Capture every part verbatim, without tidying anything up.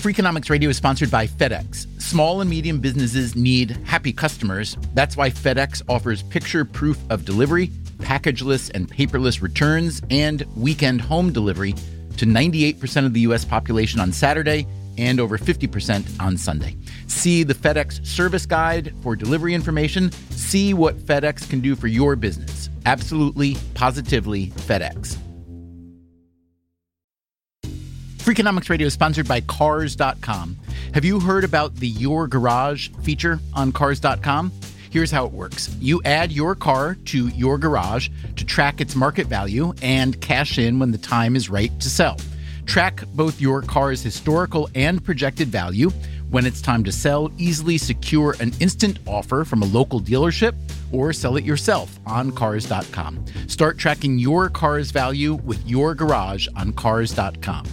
Freakonomics Radio is sponsored by FedEx. Small and medium businesses need happy customers. That's why FedEx offers picture proof of delivery, packageless and paperless returns, and weekend home delivery to ninety-eight percent of the U S population on Saturday and over fifty percent on Sunday. See the FedEx service guide for delivery information. See what FedEx can do for your business. Absolutely, positively FedEx. Freakonomics Radio is sponsored by Cars dot com. Have you heard about the Your Garage feature on Cars dot com? Here's how it works. You add your car to your garage to track its market value and cash in when the time is right to sell. Track both your car's historical and projected value. When it's time to sell, easily secure an instant offer from a local dealership or sell it yourself on Cars dot com. Start tracking your car's value with your garage on Cars dot com.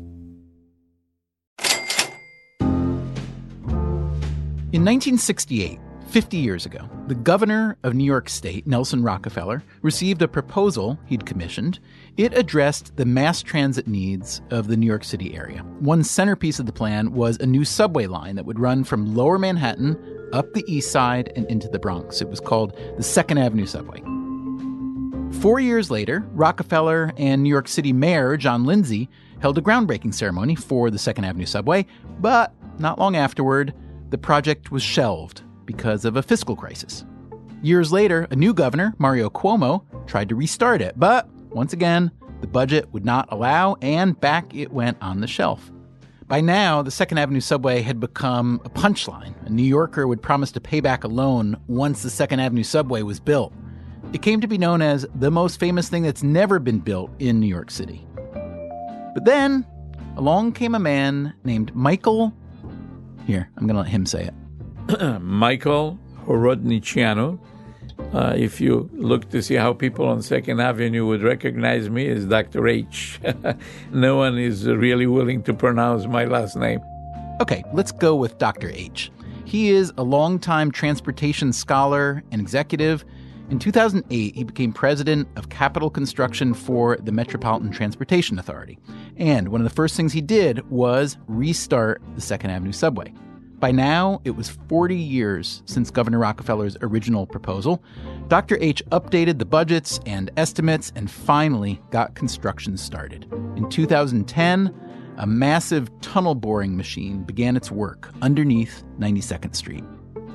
In nineteen sixty-eight, fifty years ago, the governor of New York State, Nelson Rockefeller, received a proposal he'd commissioned. It addressed the mass transit needs of the New York City area. One centerpiece of the plan was a new subway line that would run from Lower Manhattan up the East Side and into the Bronx. It was called the Second Avenue Subway. Four years later, Rockefeller and New York City Mayor John Lindsay held a groundbreaking ceremony for the Second Avenue Subway, but not long afterward, the project was shelved because of a fiscal crisis. Years later, a new governor, Mario Cuomo, tried to restart it, but once again, the budget would not allow, and back it went on the shelf. By now, the Second Avenue Subway had become a punchline. A New Yorker would promise to pay back a loan once the Second Avenue Subway was built. It came to be known as the most famous thing that's never been built in New York City. But then, along came a man named Michael... Here, I'm going to let him say it. Michael Horodnicianu. Uh, if you look to see how people on Second Avenue would recognize me as Doctor H. No one is really willing to pronounce my last name. Okay, let's go with Doctor H. He is a longtime transportation scholar and executive. In two thousand eight, he became president of capital construction for the Metropolitan Transportation Authority. And one of the first things he did was restart the Second Avenue Subway. By now, it was forty years since Governor Rockefeller's original proposal. Doctor H updated the budgets and estimates and finally got construction started. In two thousand ten, a massive tunnel boring machine began its work underneath ninety-second Street.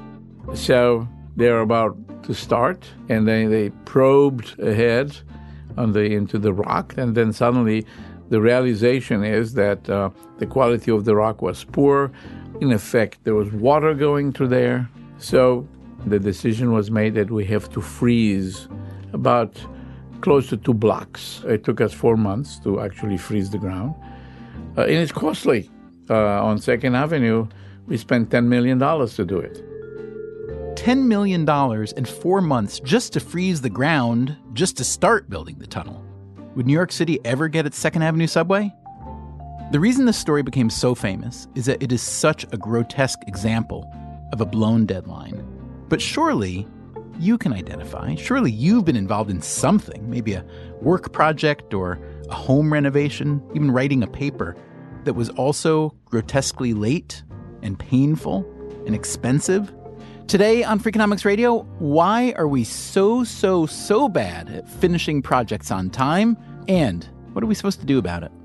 So they're about to start, and then they probed ahead on the into the rock, and then suddenly the realization is that uh, the quality of the rock was poor. In effect, there was water going through there. So the decision was made that we have to freeze about close to two blocks. It took us four months to actually freeze the ground. Uh, and it's costly. Uh, on Second Avenue, we spent ten million dollars to do it. ten million dollars in four months just to freeze the ground, just to start building the tunnel. Would New York City ever get its Second Avenue Subway? The reason this story became so famous is that it is such a grotesque example of a blown deadline. But surely you can identify, surely you've been involved in something, maybe a work project or a home renovation, even writing a paper that was also grotesquely late and painful and expensive. Today on Freakonomics Radio, why are we so, so, so bad at finishing projects on time? And what are we supposed to do about it?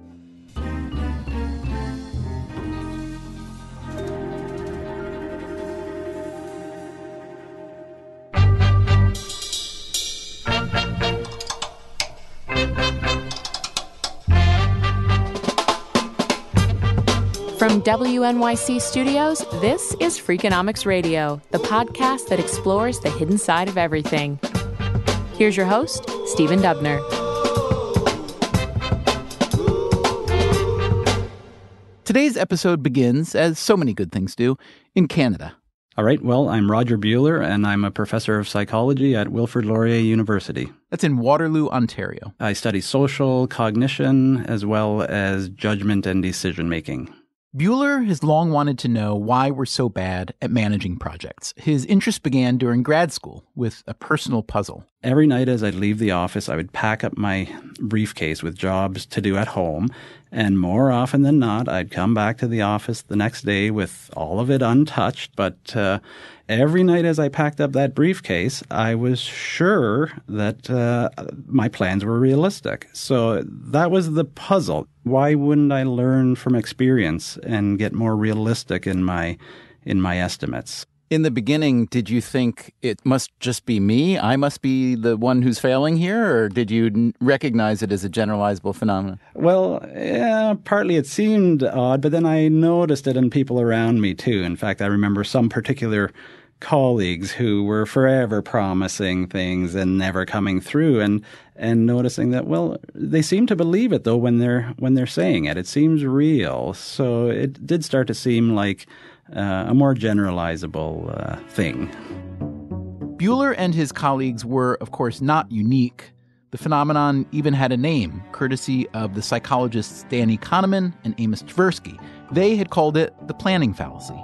From W N Y C Studios, this is Freakonomics Radio, the podcast that explores the hidden side of everything. Here's your host, Stephen Dubner. Today's episode begins, as so many good things do, in Canada. All right, well, I'm Roger Buehler, and I'm a professor of psychology at Wilfrid Laurier University. That's in Waterloo, Ontario. I study social cognition as well as judgment and decision-making. Buehler has long wanted to know why we're so bad at managing projects. His interest began during grad school with a personal puzzle. Every night as I'd leave the office, I would pack up my briefcase with jobs to do at home, And more often than not, I'd come back to the office the next day with all of it untouched. But uh, every night as I packed up that briefcase, I was sure that uh, my plans were realistic. So that was the puzzle. Why wouldn't I learn from experience and get more realistic in my in my estimates? In the beginning, did you think it must just be me? I must be the one who's failing here? Or did you n- recognize it as a generalizable phenomenon? Well, yeah, partly it seemed odd, but then I noticed it in people around me too. In fact, I remember some particular colleagues who were forever promising things and never coming through, and and noticing that, well, they seem to believe it though when they're when they're saying it. It seems real. So it did start to seem like Uh, a more generalizable uh, thing. Buehler and his colleagues were, of course, not unique. The phenomenon even had a name, courtesy of the psychologists Danny Kahneman and Amos Tversky. They had called it the planning fallacy.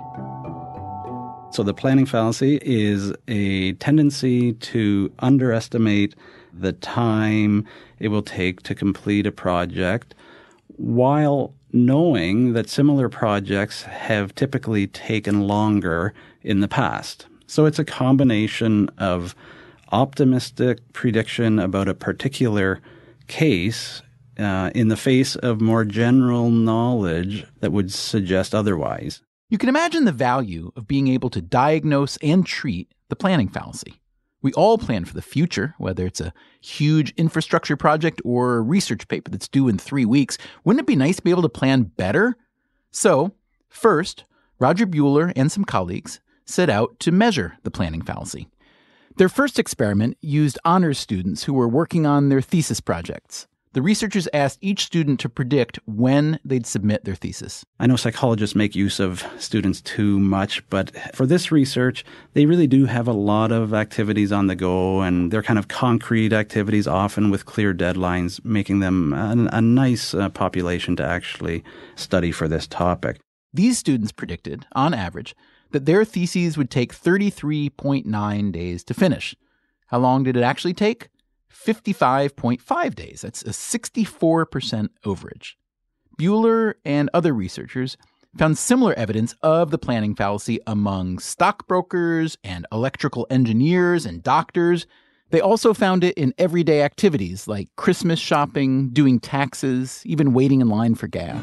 So the planning fallacy is a tendency to underestimate the time it will take to complete a project, while knowing that similar projects have typically taken longer in the past. So it's a combination of optimistic prediction about a particular case uh, in the face of more general knowledge that would suggest otherwise. You can imagine the value of being able to diagnose and treat the planning fallacy. We all plan for the future, whether it's a huge infrastructure project or a research paper that's due in three weeks. Wouldn't it be nice to be able to plan better? So, first, Roger Buehler and some colleagues set out to measure the planning fallacy. Their first experiment used honors students who were working on their thesis projects. The researchers asked each student to predict when they'd submit their thesis. I know psychologists make use of students too much, but for this research, they really do have a lot of activities on the go, and they're kind of concrete activities, often with clear deadlines, making them a, a nice uh, population to actually study for this topic. These students predicted, on average, that their theses would take thirty-three point nine days to finish. How long did it actually take? fifty-five point five days. That's a sixty-four percent overage. Buehler and other researchers found similar evidence of the planning fallacy among stockbrokers and electrical engineers and doctors. They also found it in everyday activities like Christmas shopping, doing taxes, even waiting in line for gas.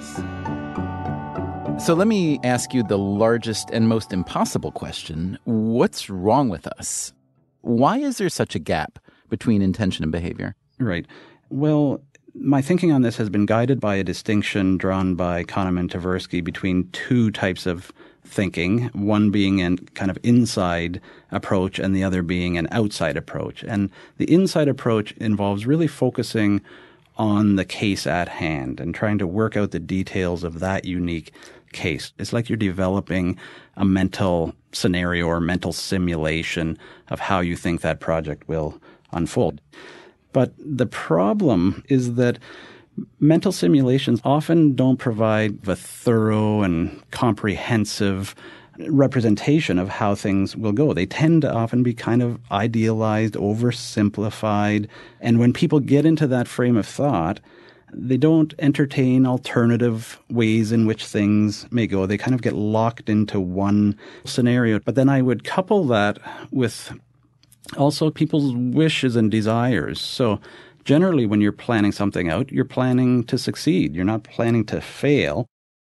So let me ask you the largest and most impossible question. What's wrong with us? Why is there such a gap between intention and behavior? Right. Well, my thinking on this has been guided by a distinction drawn by Kahneman and Tversky between two types of thinking, one being a kind of inside approach and the other being an outside approach. And the inside approach involves really focusing on the case at hand and trying to work out the details of that unique case. It's like you're developing a mental scenario or mental simulation of how you think that project will unfold. But the problem is that mental simulations often don't provide a thorough and comprehensive representation of how things will go. They tend to often be kind of idealized, oversimplified. And when people get into that frame of thought, they don't entertain alternative ways in which things may go. They kind of get locked into one scenario. But then I would couple that with also people's wishes and desires. So generally when you're planning something out, you're planning to succeed. You're not planning to fail.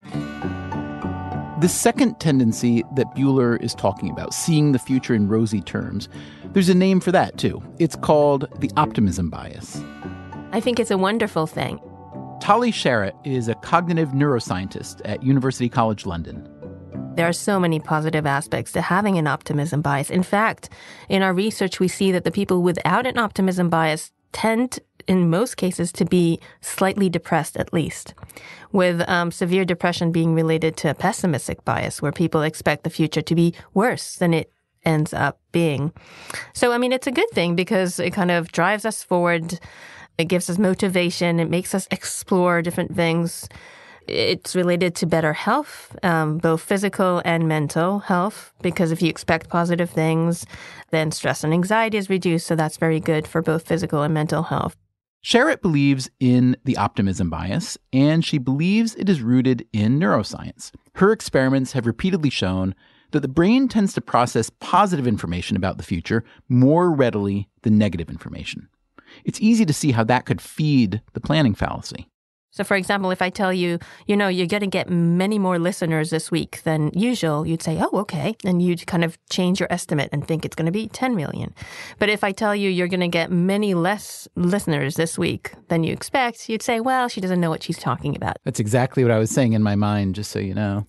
The second tendency that Buehler is talking about, seeing the future in rosy terms, there's a name for that too. It's called the optimism bias. I think it's a wonderful thing. Tali Sharot is a cognitive neuroscientist at University College London. There are so many positive aspects to having an optimism bias. In fact, in our research, we see that the people without an optimism bias tend, in most cases, to be slightly depressed at least, with um, severe depression being related to a pessimistic bias, where people expect the future to be worse than it ends up being. So, I mean, it's a good thing because it kind of drives us forward. It gives us motivation. It makes us explore different things. It's related to better health, um, both physical and mental health, because if you expect positive things, then stress and anxiety is reduced. So that's very good for both physical and mental health. Sherratt believes in the optimism bias, and she believes it is rooted in neuroscience. Her experiments have repeatedly shown that the brain tends to process positive information about the future more readily than negative information. It's easy to see how that could feed the planning fallacy. So, for example, if I tell you, you know, you're going to get many more listeners this week than usual, you'd say, oh, okay. And you'd kind of change your estimate and think it's going to be ten million. But if I tell you you're going to get many less listeners this week than you expect, you'd say, well, she doesn't know what she's talking about. That's exactly what I was saying in my mind, just so you know.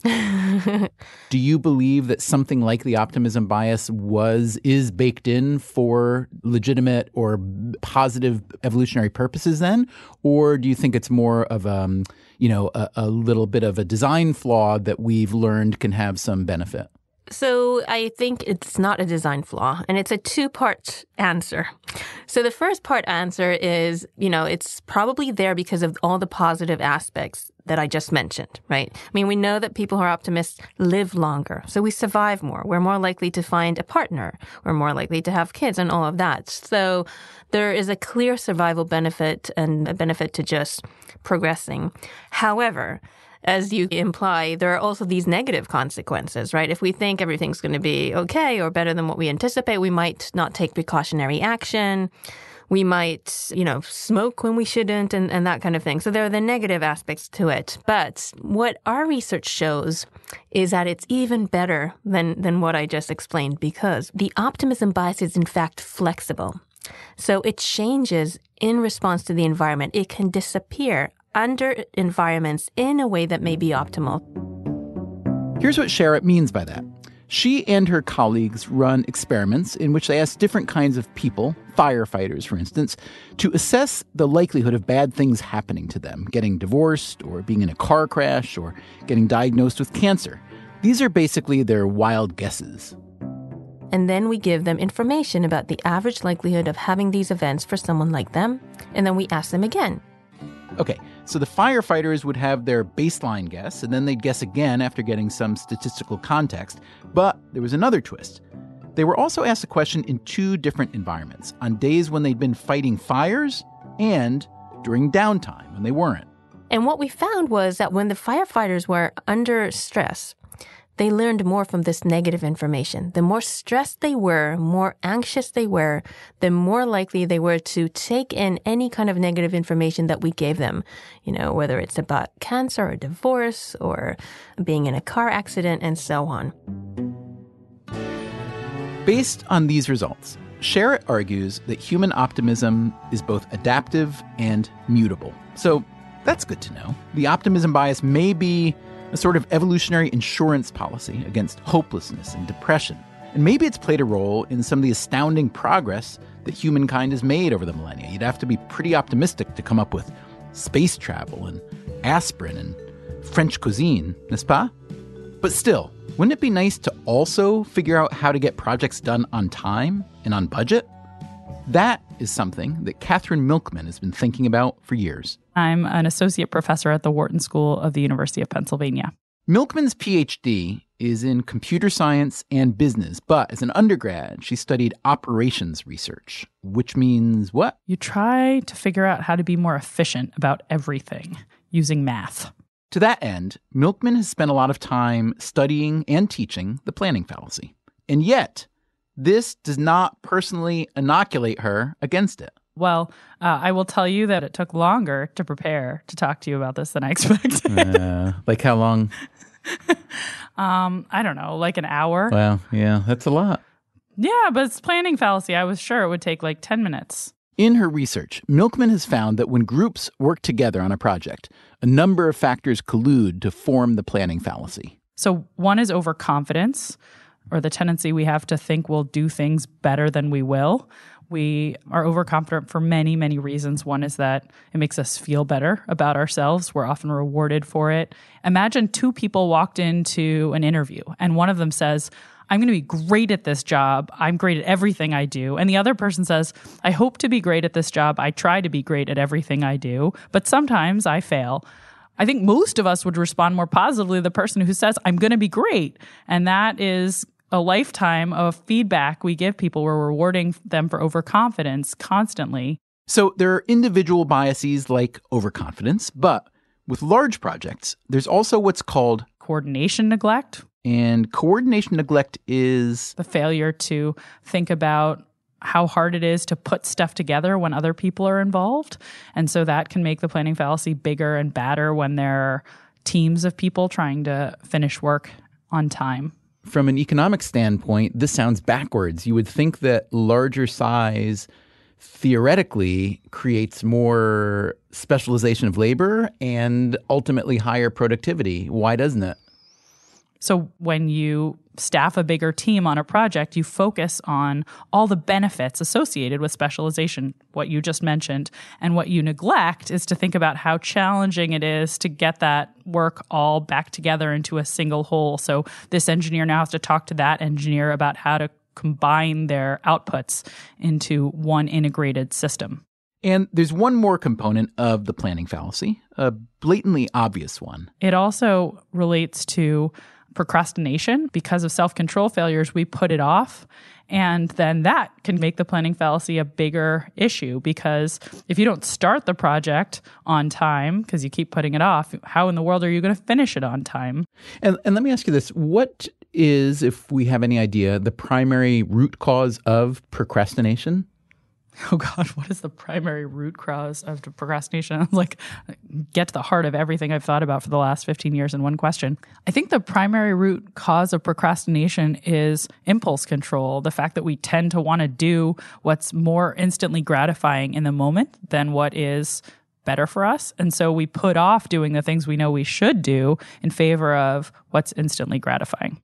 Do you believe that something like the optimism bias was, is baked in for legitimate or positive evolutionary purposes then? Or do you think it's more of um, you know, a, a little bit of a design flaw that we've learned can have some benefit? So I think it's not a design flaw, and it's a two-part answer. So the first part answer is, you know, it's probably there because of all the positive aspects that I just mentioned, right? I mean, we know that people who are optimists live longer, so we survive more. We're more likely to find a partner. We're more likely to have kids and all of that. So there is a clear survival benefit and a benefit to just progressing. However, as you imply, there are also these negative consequences, right? If we think everything's going to be okay or better than what we anticipate, we might not take precautionary action. We might, you know, smoke when we shouldn't and, and that kind of thing. So there are the negative aspects to it. But what our research shows is that it's even better than, than what I just explained, because the optimism bias is in fact flexible. So it changes in response to the environment. It can disappear under environments in a way that may be optimal. Here's what Sherratt means by that. She and her colleagues run experiments in which they ask different kinds of people, firefighters, for instance, to assess the likelihood of bad things happening to them, getting divorced or being in a car crash or getting diagnosed with cancer. These are basically their wild guesses. And then we give them information about the average likelihood of having these events for someone like them, and then we ask them again. Okay, so the firefighters would have their baseline guess, and then they'd guess again after getting some statistical context. But there was another twist. They were also asked a question in two different environments, on days when they'd been fighting fires and during downtime when they weren't. And what we found was that when the firefighters were under stress, they learned more from this negative information. The more stressed they were, more anxious they were, the more likely they were to take in any kind of negative information that we gave them. You know, whether it's about cancer or divorce or being in a car accident and so on. Based on these results, Sherratt argues that human optimism is both adaptive and mutable. So that's good to know. The optimism bias may be a sort of evolutionary insurance policy against hopelessness and depression. And maybe it's played a role in some of the astounding progress that humankind has made over the millennia. You'd have to be pretty optimistic to come up with space travel and aspirin and French cuisine, n'est-ce pas? But still, wouldn't it be nice to also figure out how to get projects done on time and on budget? That is something that Catherine Milkman has been thinking about for years. I'm an associate professor at the Wharton School of the University of Pennsylvania. Milkman's P H D is in computer science and business, but as an undergrad, she studied operations research, which means what? You try to figure out how to be more efficient about everything using math. To that end, Milkman has spent a lot of time studying and teaching the planning fallacy. And yet, this does not personally inoculate her against it. Well, uh, I will tell you that it took longer to prepare to talk to you about this than I expected. uh, like how long? um, I don't know, like an hour. Wow, yeah, that's a lot. Yeah, but it's planning fallacy. I was sure it would take like ten minutes. In her research, Milkman has found that when groups work together on a project, a number of factors collude to form the planning fallacy. So one is overconfidence, or the tendency we have to think we'll do things better than we will. We are overconfident for many, many reasons. One is that it makes us feel better about ourselves. We're often rewarded for it. Imagine two people walked into an interview and one of them says, I'm going to be great at this job. I'm great at everything I do. And the other person says, I hope to be great at this job. I try to be great at everything I do, but sometimes I fail. I think most of us would respond more positively to the person who says, I'm going to be great. And that is a lifetime of feedback we give people. We're rewarding them for overconfidence constantly. So there are individual biases like overconfidence, but with large projects, there's also what's called coordination neglect. And coordination neglect is the failure to think about how hard it is to put stuff together when other people are involved. And so that can make the planning fallacy bigger and badder when there are teams of people trying to finish work on time. From an economic standpoint, this sounds backwards. You would think that larger size theoretically creates more specialization of labor and ultimately higher productivity. Why doesn't it? So when you staff a bigger team on a project, you focus on all the benefits associated with specialization, what you just mentioned. And what you neglect is to think about how challenging it is to get that work all back together into a single whole. So this engineer now has to talk to that engineer about how to combine their outputs into one integrated system. And there's one more component of the planning fallacy, a blatantly obvious one. It also relates to procrastination. Because of self-control failures, we put it off. And then that can make the planning fallacy a bigger issue, because if you don't start the project on time because you keep putting it off, how in the world are you going to finish it on time? And, and let me ask you this. What is, if we have any idea, the primary root cause of procrastination? Oh God, what is the primary root cause of procrastination? I'm like, get to the heart of everything I've thought about for the last fifteen years in one question. I think the primary root cause of procrastination is impulse control, the fact that we tend to want to do what's more instantly gratifying in the moment than what is better for us. And so we put off doing the things we know we should do in favor of what's instantly gratifying.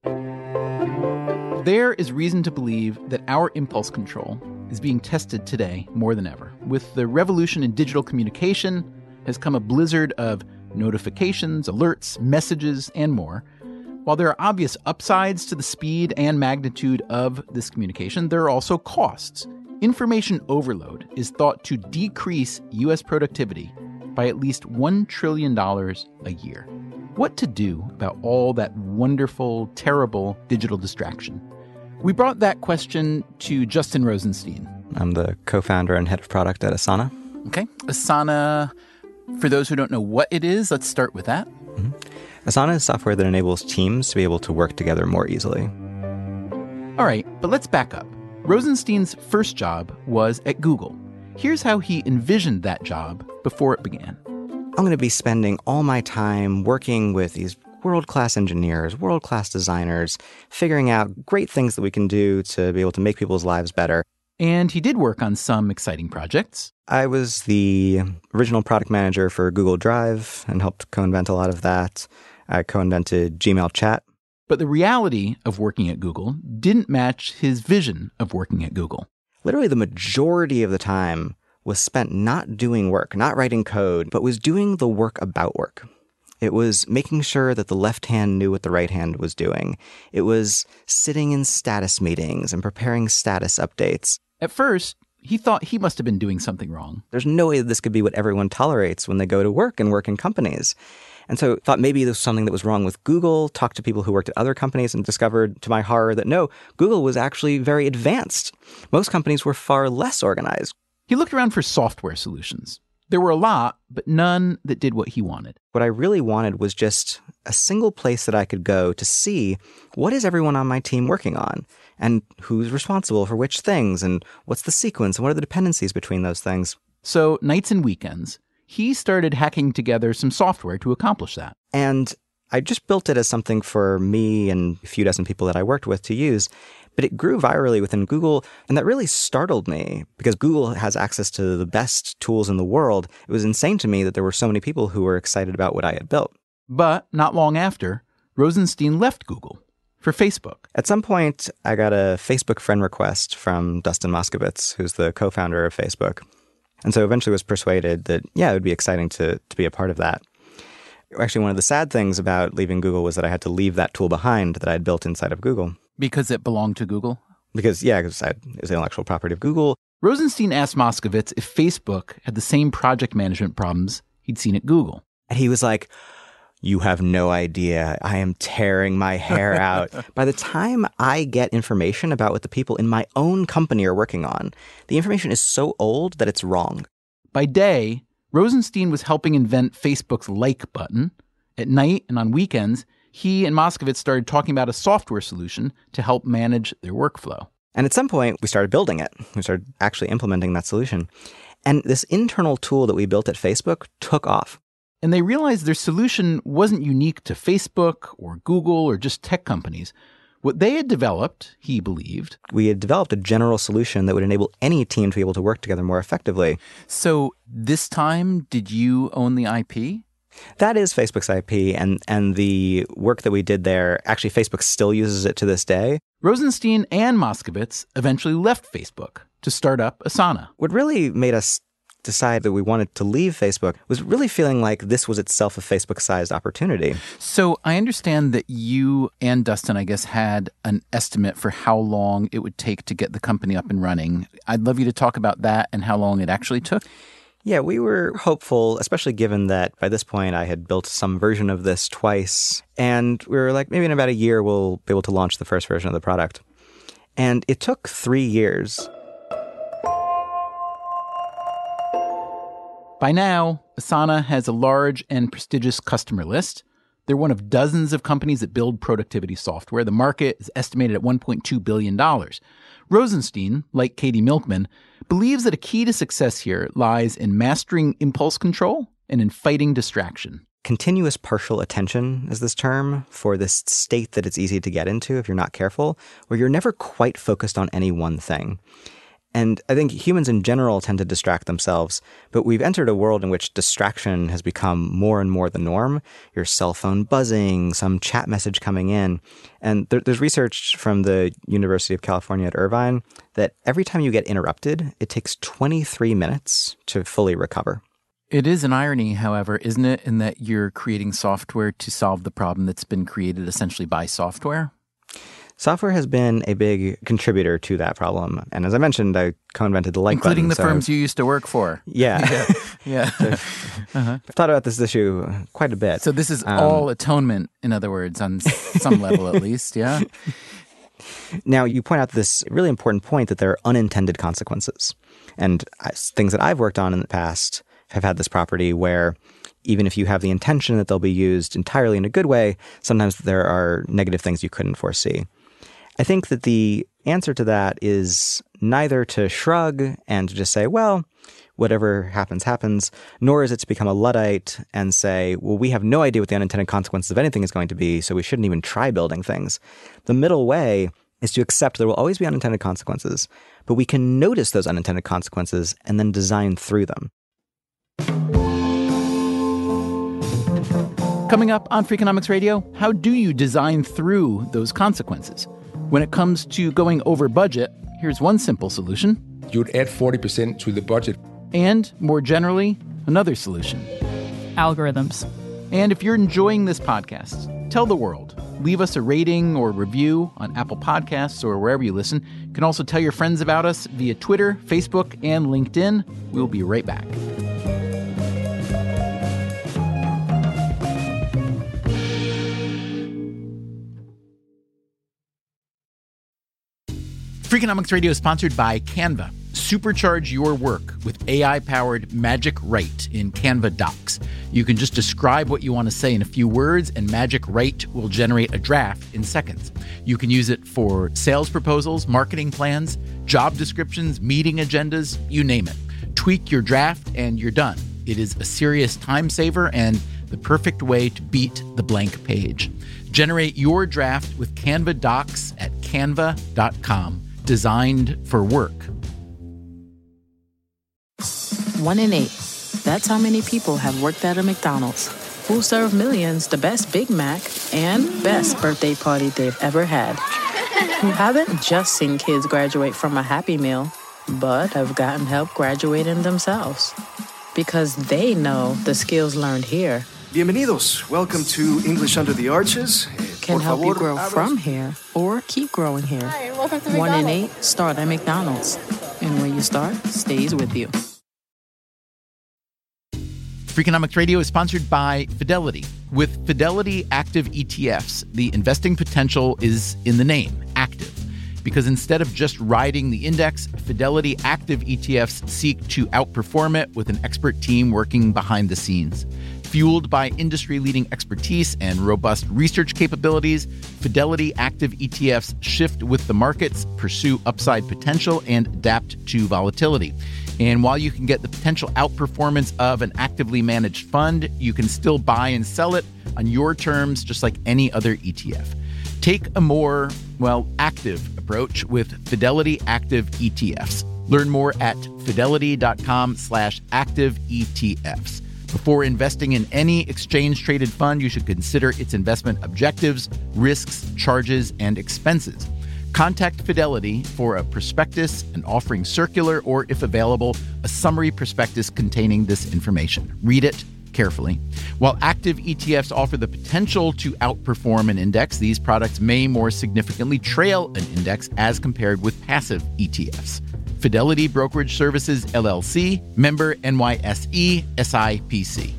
There is reason to believe that our impulse control is being tested today more than ever. With the revolution in digital communication has come a blizzard of notifications, alerts, messages, and more. While there are obvious upsides to the speed and magnitude of this communication, there are also costs. Information overload is thought to decrease U S productivity by at least one trillion dollars a year. What to do about all that wonderful, terrible digital distraction? We brought that question to Justin Rosenstein. I'm the co-founder and head of product at Asana. Okay. Asana, for those who don't know what it is, let's start with that. Mm-hmm. Asana is software that enables teams to be able to work together more easily. All right, but let's back up. Rosenstein's first job was at Google. Here's how he envisioned that job before it began. I'm going to be spending all my time working with these world-class engineers, world-class designers, figuring out great things that we can do to be able to make people's lives better. And he did work on some exciting projects. I was the original product manager for Google Drive and helped co-invent a lot of that. I co-invented Gmail Chat. But the reality of working at Google didn't match his vision of working at Google. Literally the majority of the time was spent not doing work, not writing code, but was doing the work about work. It was making sure that the left hand knew what the right hand was doing. It was sitting in status meetings and preparing status updates. At first, he thought he must have been doing something wrong. There's no way that this could be what everyone tolerates when they go to work and work in companies. And so thought maybe there was something that was wrong with Google, talked to people who worked at other companies and discovered, to my horror, that no, Google was actually very advanced. Most companies were far less organized. He looked around for software solutions. There were a lot, but none that did what he wanted. What I really wanted was just a single place that I could go to see what is everyone on my team working on and who's responsible for which things and what's the sequence and what are the dependencies between those things. So nights and weekends, he started hacking together some software to accomplish that. And I just built it as something for me and a few dozen people that I worked with to use. But it grew virally within Google, and that really startled me because Google has access to the best tools in the world. It was insane to me that there were so many people who were excited about what I had built. But not long after, Rosenstein left Google for Facebook. At some point, I got a Facebook friend request from Dustin Moskovitz, who's the co-founder of Facebook. And so eventually was persuaded that, yeah, it would be exciting to, to be a part of that. Actually, one of the sad things about leaving Google was that I had to leave that tool behind that I had built inside of Google. Because it belonged to Google? Because, yeah, because it was the intellectual property of Google. Rosenstein asked Moskovitz if Facebook had the same project management problems he'd seen at Google. And he was like, you have no idea. I am tearing my hair out. By the time I get information about what the people in my own company are working on, the information is so old that it's wrong. By day, Rosenstein was helping invent Facebook's like button. At night and on weekends, he and Moskowitz started talking about a software solution to help manage their workflow. And at some point, we started building it. We started actually implementing that solution. And this internal tool that we built at Facebook took off. And they realized their solution wasn't unique to Facebook or Google or just tech companies. What they had developed, he believed, we had developed a general solution that would enable any team to be able to work together more effectively. So this time, did you own the I P? That is Facebook's I P, and, and the work that we did there, actually Facebook still uses it to this day. Rosenstein and Moskowitz eventually left Facebook to start up Asana. What really made us decide that we wanted to leave Facebook was really feeling like this was itself a Facebook-sized opportunity. So I understand that you and Dustin, I guess, had an estimate for how long it would take to get the company up and running. I'd love you to talk about that and how long it actually took. Yeah, we were hopeful, especially given that by this point I had built some version of this twice. And we were like, maybe in about a year we'll be able to launch the first version of the product. And it took three years. By now, Asana has a large and prestigious customer list. They're one of dozens of companies that build productivity software. The market is estimated at one point two billion dollars. Rosenstein, like Katie Milkman, believes that a key to success here lies in mastering impulse control and in fighting distraction. Continuous partial attention is this term for this state that it's easy to get into if you're not careful, where you're never quite focused on any one thing. And I think humans in general tend to distract themselves, but we've entered a world in which distraction has become more and more the norm. Your cell phone buzzing, some chat message coming in. And there, there's research from the University of California at Irvine that every time you get interrupted, it takes twenty-three minutes to fully recover. It is an irony, however, isn't it, in that you're creating software to solve the problem that's been created essentially by software? Software has been a big contributor to that problem. And as I mentioned, I co-invented the like button. Including the so firms you used to work for. Yeah. Yeah. yeah. So uh-huh. I've thought about this issue quite a bit. So this is um, all atonement, in other words, on some level at least, yeah? Now, you point out this really important point that there are unintended consequences. And things that I've worked on in the past have had this property where even if you have the intention that they'll be used entirely in a good way, sometimes there are negative things you couldn't foresee. I think that the answer to that is neither to shrug and to just say, well, whatever happens, happens, nor is it to become a Luddite and say, well, we have no idea what the unintended consequences of anything is going to be, so we shouldn't even try building things. The middle way is to accept there will always be unintended consequences, but we can notice those unintended consequences and then design through them. Coming up on Freakonomics Radio, how do you design through those consequences? When it comes to going over budget, here's one simple solution. You'd add forty percent to the budget. And, more generally, another solution. Algorithms. And if you're enjoying this podcast, tell the world. Leave us a rating or review on Apple Podcasts or wherever you listen. You can also tell your friends about us via Twitter, Facebook, and LinkedIn. We'll be right back. Freakonomics Radio is sponsored by Canva. Supercharge your work with A I-powered Magic Write in Canva Docs. You can just describe what you want to say in a few words, and Magic Write will generate a draft in seconds. You can use it for sales proposals, marketing plans, job descriptions, meeting agendas, you name it. Tweak your draft and you're done. It is a serious time saver and the perfect way to beat the blank page. Generate your draft with Canva Docs at canva dot com. Designed for work. One in eight. That's how many people have worked at a McDonald's. Who serve millions the best Big Mac and best birthday party they've ever had. Who haven't just seen kids graduate from a Happy Meal, but have gotten help graduating themselves. Because they know the skills learned here Bienvenidos. Welcome to English Under the Arches. Can help you grow from here or keep growing here. Hi, welcome to One in McDonald's. eight start at McDonald's. And when you start, stays with you. Freakonomics Radio is sponsored by Fidelity. With Fidelity Active E T Fs, the investing potential is in the name, active. because instead of just riding the index, Fidelity active E T Fs seek to outperform it with an expert team working behind the scenes. Fueled by industry-leading expertise and robust research capabilities, Fidelity active E T Fs shift with the markets, pursue upside potential, and adapt to volatility. And while you can get the potential outperformance of an actively managed fund, you can still buy and sell it on your terms, just like any other E T F. Take a more, well, active approach with Fidelity active E T Fs. Learn more at fidelity.com slash active ETFs. Before investing in any exchange-traded fund, you should consider its investment objectives, risks, charges, and expenses. Contact Fidelity for a prospectus, an offering circular, or, if available, a summary prospectus containing this information. Read it carefully. While active E T Fs offer the potential to outperform an index, these products may more significantly trail an index as compared with passive E T Fs. Fidelity Brokerage Services, L L C, member N Y S E, S I P C.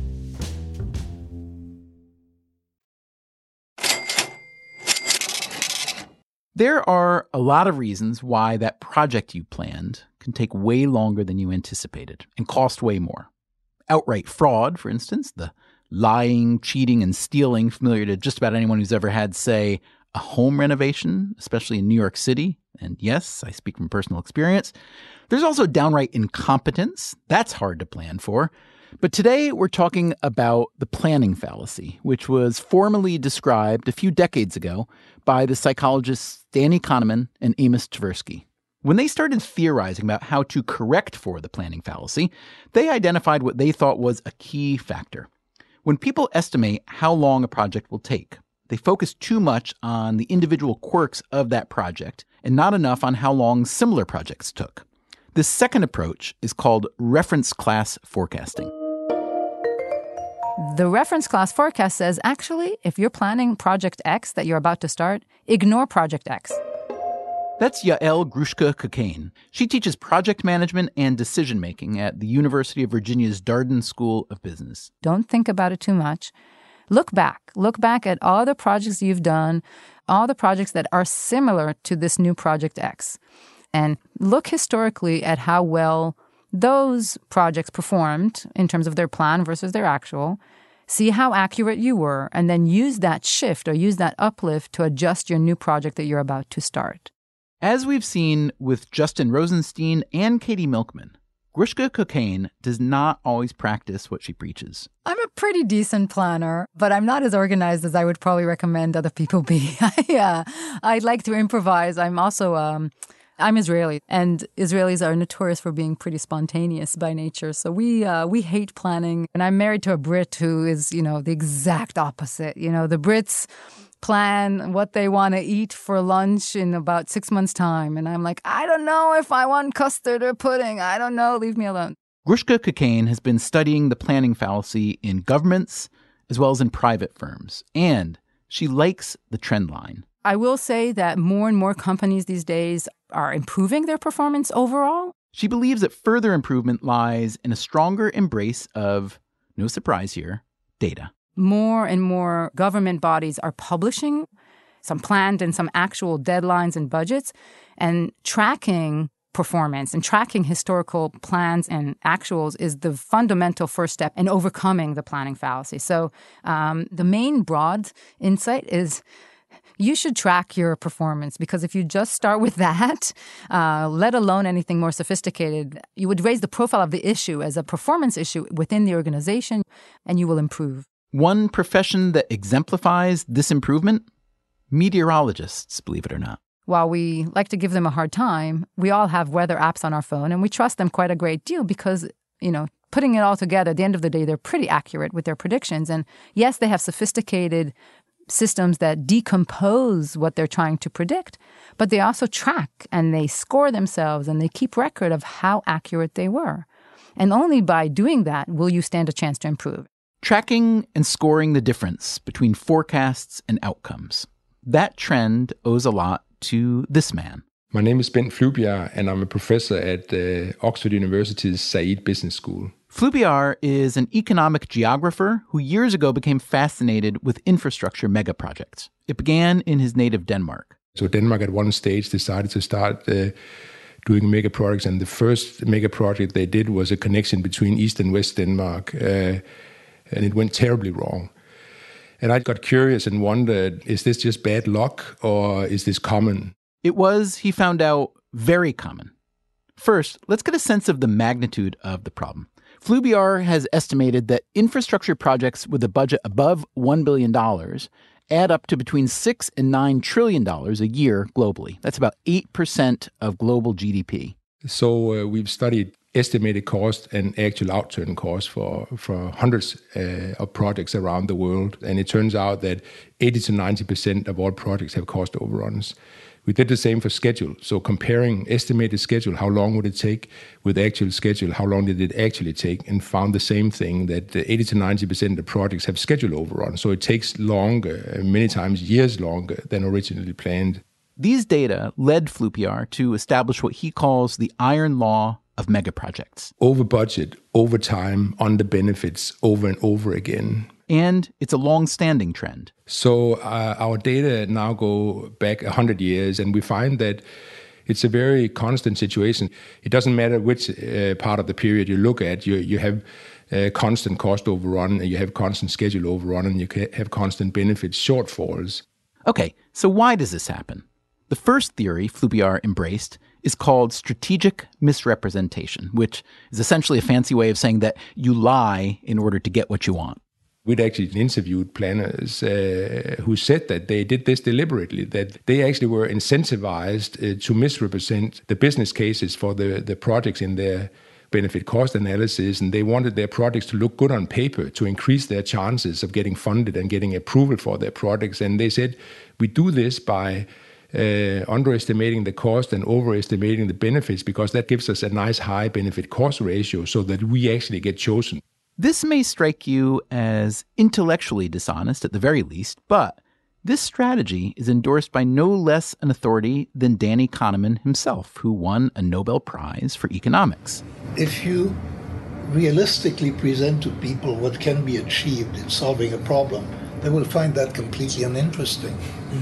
There are a lot of reasons why that project you planned can take way longer than you anticipated and cost way more. Outright fraud, for instance, the lying, cheating, and stealing familiar to just about anyone who's ever had, say, a home renovation, especially in New York City. And yes, I speak from personal experience. There's also downright incompetence. That's hard to plan for. But today we're talking about the planning fallacy, which was formally described a few decades ago by the psychologists Danny Kahneman and Amos Tversky. When they started theorizing about how to correct for the planning fallacy, they identified what they thought was a key factor. When people estimate how long a project will take, they focus too much on the individual quirks of that project and not enough on how long similar projects took. This second approach is called reference class forecasting. The reference class forecast says, actually, if you're planning Project X that you're about to start, ignore Project X. That's Yael Grushka-Cocaine. She teaches project management and decision-making at the University of Virginia's Darden School of Business. Don't think about it too much. Look back. Look back at all the projects you've done, all the projects that are similar to this new Project X. And look historically at how well those projects performed in terms of their plan versus their actual. See how accurate you were, and then use that shift or use that uplift to adjust your new project that you're about to start. As we've seen with Justin Rosenstein and Katie Milkman, Grushka-Cocaine does not always practice what she preaches. I'm a pretty decent planner, but I'm not as organized as I would probably recommend other people be. I, uh, I like to improvise. I'm also, um, I'm Israeli, and Israelis are notorious for being pretty spontaneous by nature. So we uh, we hate planning. And I'm married to a Brit who is, you know, the exact opposite. You know, the Brits plan what they want to eat for lunch in about six months' time. And I'm like, I don't know if I want custard or pudding. I don't know. Leave me alone. Grushka-Cocaine has been studying the planning fallacy in governments as well as in private firms. And she likes the trend line. I will say that more and more companies these days are improving their performance overall. She believes that further improvement lies in a stronger embrace of, no surprise here, data. More and more government bodies are publishing some planned and some actual deadlines and budgets, and tracking performance and tracking historical plans and actuals is the fundamental first step in overcoming the planning fallacy. So um, the main broad insight is you should track your performance, because if you just start with that, uh, let alone anything more sophisticated, you would raise the profile of the issue as a performance issue within the organization, and you will improve. One profession that exemplifies this improvement? Meteorologists, believe it or not. While we like to give them a hard time, we all have weather apps on our phone, and we trust them quite a great deal because, you know, putting it all together, at the end of the day, they're pretty accurate with their predictions. And yes, they have sophisticated systems that decompose what they're trying to predict, but they also track and they score themselves and they keep record of how accurate they were. And only by doing that will you stand a chance to improve. Tracking and scoring the difference between forecasts and outcomes. That trend owes a lot to this man. My name is Bent Flyvbjerg, and I'm a professor at uh, Oxford University's Said Business School. Flyvbjerg is an economic geographer who years ago became fascinated with infrastructure megaprojects. It began in his native Denmark. So Denmark at one stage decided to start uh, doing mega projects, and the first mega project they did was a connection between East and West Denmark, uh, and it went terribly wrong. And I got curious and wondered, is this just bad luck or is this common? It was, he found out, very common. First, let's get a sense of the magnitude of the problem. Fluviar has estimated that infrastructure projects with a budget above one billion dollars add up to between six and nine trillion dollars a year globally. That's about eight percent of global G D P. So uh, we've studied estimated cost and actual outturn cost for, for hundreds uh, of projects around the world. And it turns out that eighty to ninety percent of all projects have cost overruns. We did the same for schedule. So comparing estimated schedule, how long would it take, with actual schedule, how long did it actually take, and found the same thing, that eighty to ninety percent of projects have schedule overrun. So it takes longer, many times years longer than originally planned. These data led Fluviar to establish what he calls the iron law of megaprojects. Over budget, over time, under benefits, over and over again. And it's a long-standing trend. So uh, our data now go back one hundred years, and we find that it's a very constant situation. It doesn't matter which uh, part of the period you look at, you, you have uh, constant cost overrun, and you have constant schedule overrun, and you have constant benefit shortfalls. Okay, so why does this happen? The first theory Fluviar embraced is called strategic misrepresentation, which is essentially a fancy way of saying that you lie in order to get what you want. We'd actually interviewed planners uh, who said that they did this deliberately, that they actually were incentivized uh, to misrepresent the business cases for the, the projects in their benefit cost analysis, and they wanted their projects to look good on paper to increase their chances of getting funded and getting approval for their projects. And they said, we do this by uh, underestimating the cost and overestimating the benefits, because that gives us a nice high benefit cost ratio so that we actually get chosen. This may strike you as intellectually dishonest at the very least, but this strategy is endorsed by no less an authority than Danny Kahneman himself, who won a Nobel Prize for economics. If you realistically present to people what can be achieved in solving a problem, they will find that completely uninteresting.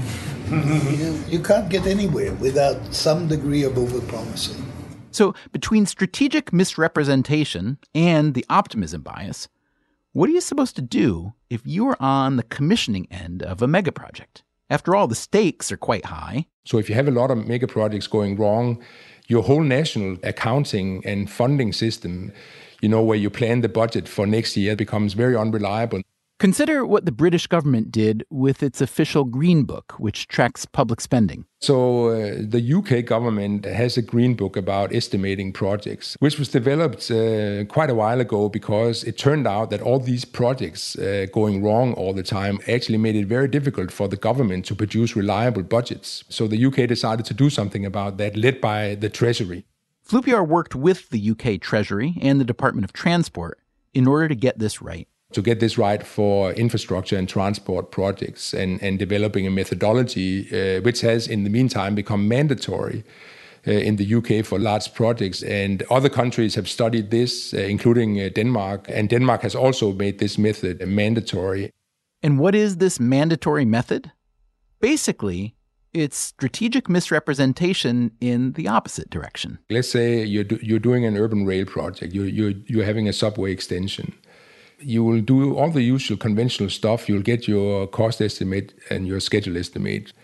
you, you can't get anywhere without some degree of overpromising. So between strategic misrepresentation and the optimism bias, what are you supposed to do if you're on the commissioning end of a mega project? After all, the stakes are quite high. So if you have a lot of mega projects going wrong, your whole national accounting and funding system, you know, where you plan the budget for next year, becomes very unreliable. Consider what the British government did with its official Green Book, which tracks public spending. So uh, the U K government has a Green Book about estimating projects, which was developed uh, quite a while ago because it turned out that all these projects uh, going wrong all the time actually made it very difficult for the government to produce reliable budgets. So the U K decided to do something about that, led by the Treasury. Fluviar worked with the U K Treasury and the Department of Transport in order to get this right. To get this right for infrastructure and transport projects, and, and developing a methodology uh, which has in the meantime become mandatory uh, in the U K for large projects. And other countries have studied this, uh, including uh, Denmark. And Denmark has also made this method mandatory. And what is this mandatory method? Basically, it's strategic misrepresentation in the opposite direction. Let's say you're, do, you're doing an urban rail project. You're, you're, you're having a subway extension. You will do all the usual conventional stuff. You'll get your cost estimate and your schedule estimate.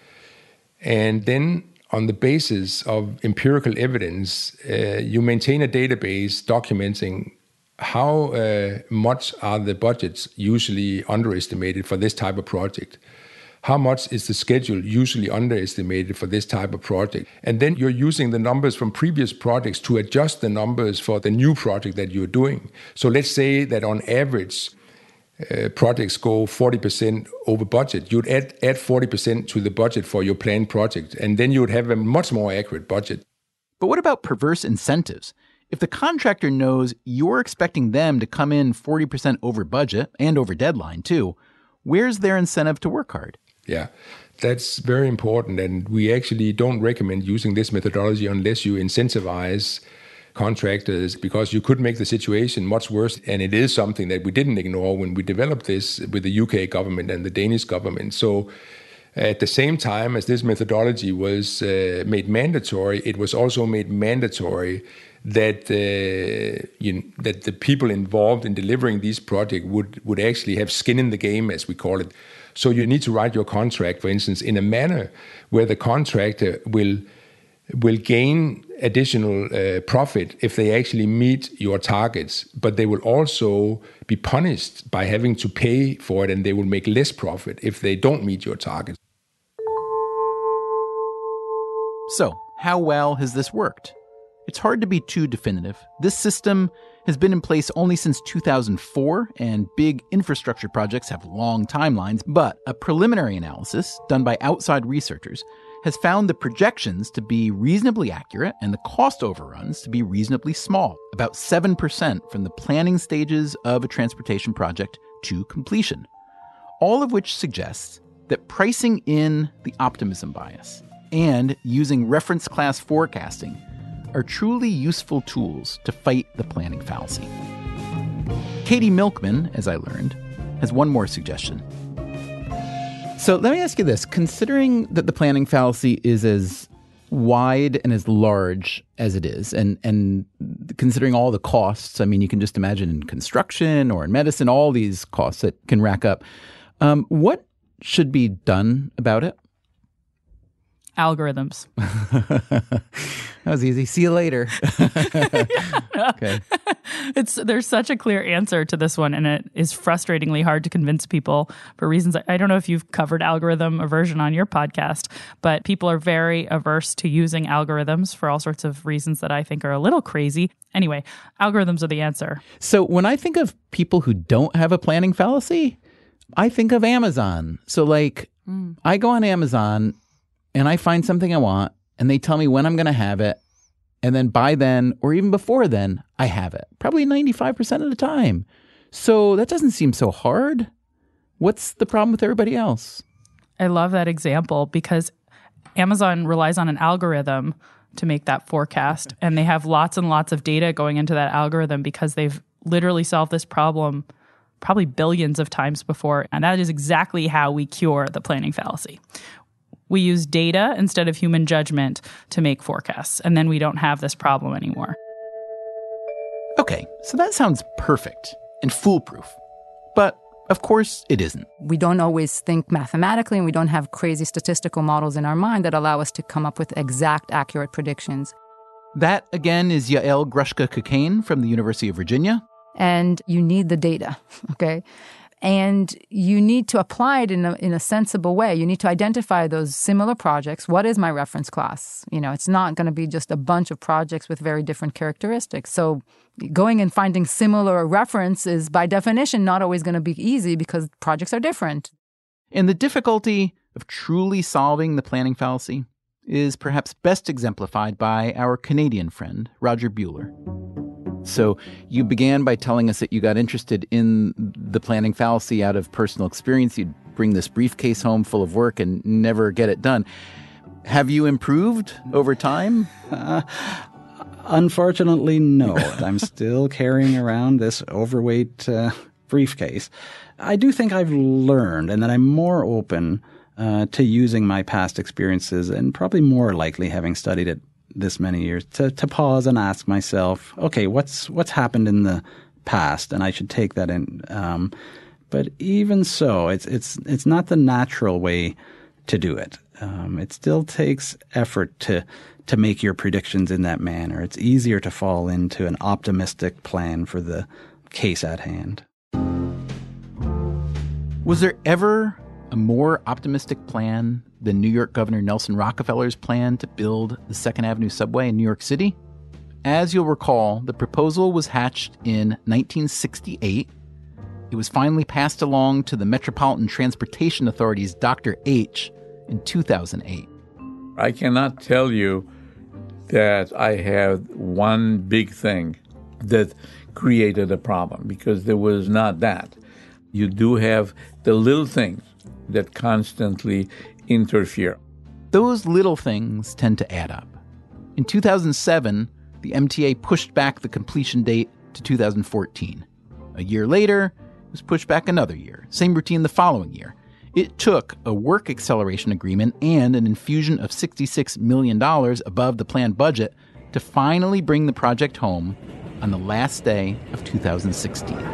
And then on the basis of empirical evidence, uh, you maintain a database documenting how uh, much are the budgets usually underestimated for this type of project. How much is the schedule usually underestimated for this type of project? And then you're using the numbers from previous projects to adjust the numbers for the new project that you're doing. So let's say that on average, uh, projects go forty percent over budget. You'd add, add forty percent to the budget for your planned project, and then you would have a much more accurate budget. But what about perverse incentives? If the contractor knows you're expecting them to come in forty percent over budget and over deadline too, where's their incentive to work hard? Yeah, that's very important. And we actually don't recommend using this methodology unless you incentivize contractors, because you could make the situation much worse. And it is something that we didn't ignore when we developed this with the U K government and the Danish government. So At the same time as this methodology was uh, made mandatory, it was also made mandatory that uh, you know, that the people involved in delivering these projects would, would actually have skin in the game, as we call it. So you need to write your contract, for instance, in a manner where the contractor will will gain additional uh, profit if they actually meet your targets, but they will also be punished by having to pay for it, and they will make less profit if they don't meet your targets. So, how well has this worked? It's hard to be too definitive. This system has been in place only since two thousand four, and big infrastructure projects have long timelines, but a preliminary analysis done by outside researchers has found the projections to be reasonably accurate and the cost overruns to be reasonably small, about seven percent from the planning stages of a transportation project to completion. All of which suggests that pricing in the optimism bias and using reference class forecasting are truly useful tools to fight the planning fallacy. Katie Milkman, as I learned, has one more suggestion. So let me ask you this. Considering that the planning fallacy is as wide and as large as it is, and, and considering all the costs, I mean, you can just imagine in construction or in medicine, all these costs that can rack up, um, what should be done about it? Algorithms. That was easy. See you later. Okay. It's there's such a clear answer to this one, and it is frustratingly hard to convince people for reasons. I don't know if you've covered algorithm aversion on your podcast, but people are very averse to using algorithms for all sorts of reasons that I think are a little crazy. Anyway, algorithms are the answer. So when I think of people who don't have a planning fallacy, I think of Amazon. So like mm. I go on Amazon and I find something I want, and they tell me when I'm going to have it. And then by then, or even before then, I have it. Probably ninety-five percent of the time. So that doesn't seem so hard. What's the problem with everybody else? I love that example because Amazon relies on an algorithm to make that forecast. And they have lots and lots of data going into that algorithm because they've literally solved this problem probably billions of times before. And that is exactly how we cure the planning fallacy. We use data instead of human judgment to make forecasts, and then we don't have this problem anymore. Okay, so that sounds perfect and foolproof. But of course it isn't. We don't always think mathematically, and we don't have crazy statistical models in our mind that allow us to come up with exact, accurate predictions. That, again, is Yael Grushka-Cocaine from the University of Virginia. And you need the data, okay? And you need to apply it in a, in a sensible way. You need to identify those similar projects. What is my reference class? You know, it's not going to be just a bunch of projects with very different characteristics. So going and finding similar reference is, by definition, not always going to be easy because projects are different. And the difficulty of truly solving the planning fallacy is perhaps best exemplified by our Canadian friend, Roger Buehler. So you began by telling us that you got interested in the planning fallacy out of personal experience. You'd bring this briefcase home full of work and never get it done. Have you improved over time? Uh, unfortunately, no. I'm still carrying around this overweight uh, briefcase. I do think I've learned and that I'm more open uh, to using my past experiences and probably more likely, having studied it this many years, to, to pause and ask myself, okay, what's what's happened in the past, and I should take that in. Um, but even so, it's it's it's not the natural way to do it. Um, it still takes effort to to make your predictions in that manner. It's easier to fall into an optimistic plan for the case at hand. Was there ever a more optimistic plan than New York Governor Nelson Rockefeller's plan to build the Second Avenue subway in New York City? As you'll recall, the proposal was hatched in nineteen sixty-eight. It was finally passed along to the Metropolitan Transportation Authority's Doctor H in two thousand eight. I cannot tell you that I have one big thing that created a problem, because there was not that. You do have the little things that constantly interfere. Those little things tend to add up. In two thousand seven, the M T A pushed back the completion date to two thousand fourteen. A year later, it was pushed back another year. Same routine the following year. It took a work acceleration agreement and an infusion of sixty-six million dollars above the planned budget to finally bring the project home on the last day of two thousand sixteen. This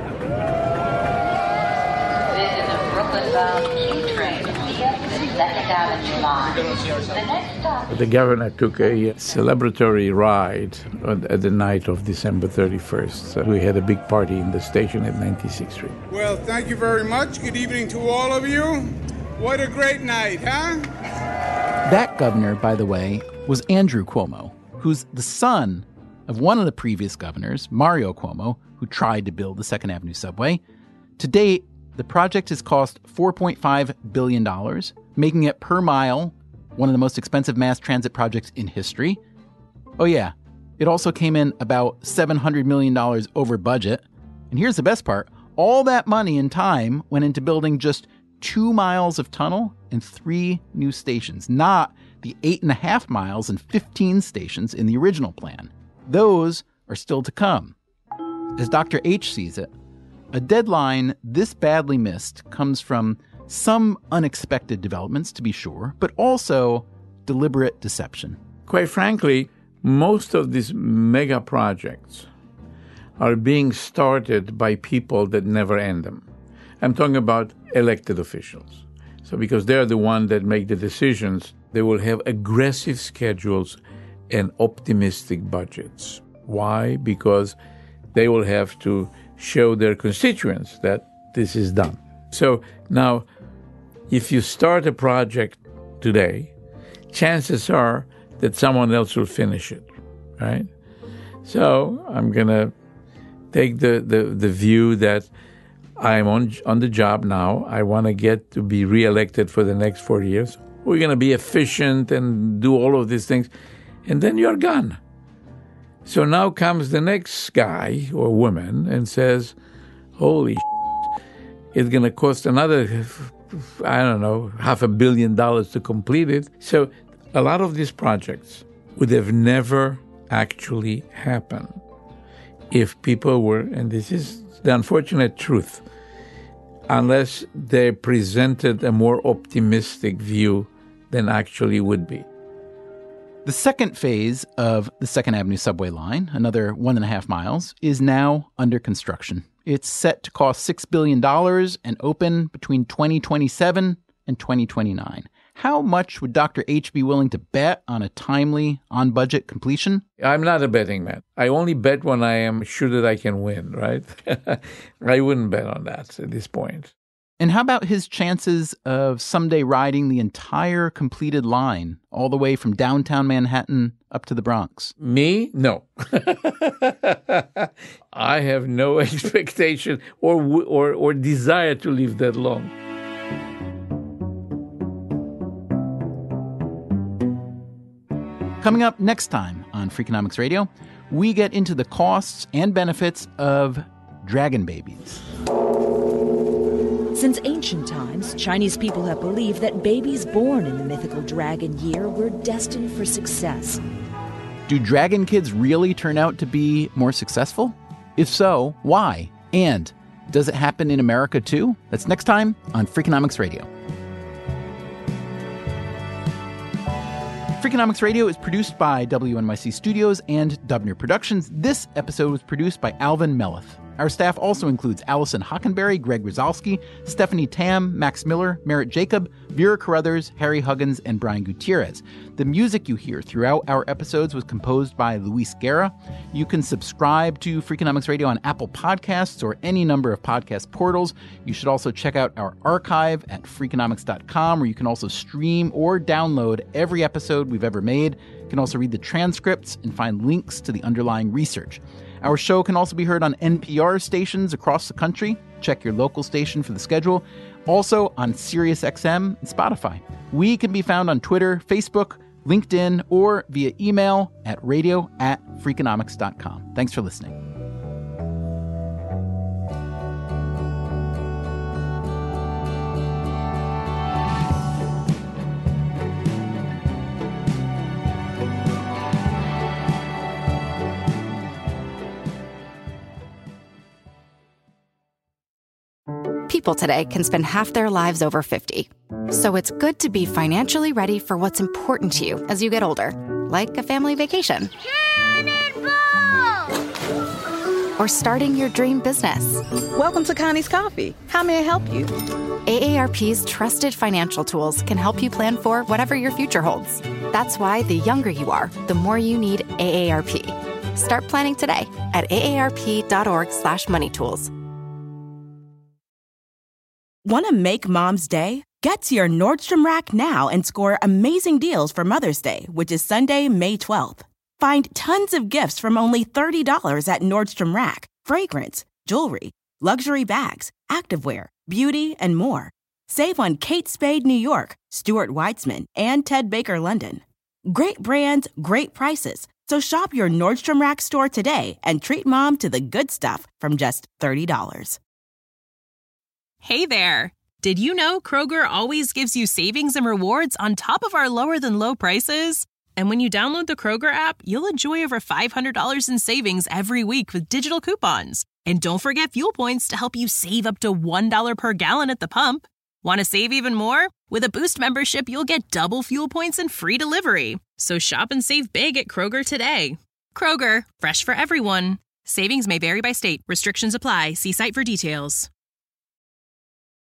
is a Brooklyn-bound Q train via the Second Avenue line. The next stop. The governor took a celebratory ride on, at the night of December thirty-first. So we had a big party in the station at ninety-sixth Street. Well, thank you very much. Good evening to all of you. What a great night, huh? That governor, by the way, was Andrew Cuomo, who's the son of one of the previous governors, Mario Cuomo, who tried to build the Second Avenue subway. To date, the project has cost four point five billion dollars, making it per mile one of the most expensive mass transit projects in history. Oh yeah, it also came in about seven hundred million dollars over budget. And here's the best part. All that money and time went into building just two miles of tunnel and three new stations, not the eight and a half miles and fifteen stations in the original plan. Those are still to come. As Doctor H sees it, a deadline this badly missed comes from some unexpected developments, to be sure, but also deliberate deception. Quite frankly, most of these mega projects are being started by people that never end them. I'm talking about elected officials. So because they're the ones that make the decisions, they will have aggressive schedules and optimistic budgets. Why? Because they will have to show their constituents that this is done. So now, if you start a project today, chances are that someone else will finish it, right? So I'm going to take the, the, the view that I'm on, on the job now. I want to get to be reelected for the next four years. We're going to be efficient and do all of these things. And then you're gone. So now comes the next guy or woman and says, holy shit, it's going to cost another, I don't know, half a billion dollars to complete it. So a lot of these projects would have never actually happened if people were, and this is the unfortunate truth, unless they presented a more optimistic view than actually would be. The second phase of the Second Avenue subway line, another one and a half miles, is now under construction. It's set to cost six billion dollars and open between twenty twenty-seven and twenty twenty-nine. How much would Doctor H be willing to bet on a timely, on-budget completion? I'm not a betting man. I only bet when I am sure that I can win, right? I wouldn't bet on that at this point. And how about his chances of someday riding the entire completed line all the way from downtown Manhattan up to the Bronx? Me? No. I have no expectation or, or, or desire to live that long. Coming up next time on Freakonomics Radio, we get into the costs and benefits of dragon babies. Since ancient times, Chinese people have believed that babies born in the mythical dragon year were destined for success. Do dragon kids really turn out to be more successful? If so, why? And does it happen in America too? That's next time on Freakonomics Radio. Freakonomics Radio is produced by W N Y C Studios and Dubner Productions. This episode was produced by Alvin Meleth. Our staff also includes Allison Hockenberry, Greg Rozalski, Stephanie Tam, Max Miller, Merritt Jacob, Vera Carruthers, Harry Huggins, and Brian Gutierrez. The music you hear throughout our episodes was composed by Luis Guerra. You can subscribe to Freakonomics Radio on Apple Podcasts or any number of podcast portals. You should also check out our archive at freakonomics dot com, where you can also stream or download every episode we've ever made. You can also read the transcripts and find links to the underlying research. Our show can also be heard on N P R stations across the country. Check your local station for the schedule. Also on SiriusXM and Spotify. We can be found on Twitter, Facebook, LinkedIn, or via email at radio at freakonomics dot com. Thanks for listening. people today can spend half their lives over fifty. So it's good to be financially ready for what's important to you as you get older, like a family vacation. Or starting your dream business. Welcome to Connie's Coffee. How may I help you? A A R P's trusted financial tools can help you plan for whatever your future holds. That's why the younger you are, the more you need A A R P. Start planning today at aarp.org slash money tools. Want to make Mom's Day? Get to your Nordstrom Rack now and score amazing deals for Mother's Day, which is Sunday, May twelfth. Find tons of gifts from only thirty dollars at Nordstrom Rack. Fragrance, jewelry, luxury bags, activewear, beauty, and more. Save on Kate Spade New York, Stuart Weitzman, and Ted Baker London. Great brands, great prices. So shop your Nordstrom Rack store today and treat Mom to the good stuff from just thirty dollars. Hey there. Did you know Kroger always gives you savings and rewards on top of our lower than low prices? And when you download the Kroger app, you'll enjoy over five hundred dollars in savings every week with digital coupons. And don't forget fuel points to help you save up to one dollar per gallon at the pump. Want to save even more? With a Boost membership, you'll get double fuel points and free delivery. So shop and save big at Kroger today. Kroger, fresh for everyone. Savings may vary by state. Restrictions apply. See site for details.